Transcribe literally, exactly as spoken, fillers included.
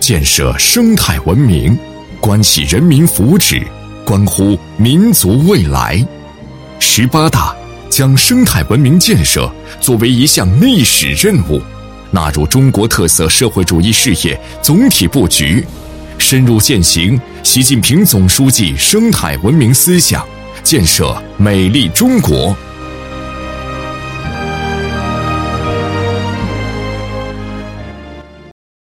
建设生态文明，关系人民福祉，关乎民族未来。十八大将生态文明建设作为一项历史任务，纳入中国特色社会主义事业总体布局，深入践行习近平总书记生态文明思想，建设美丽中国，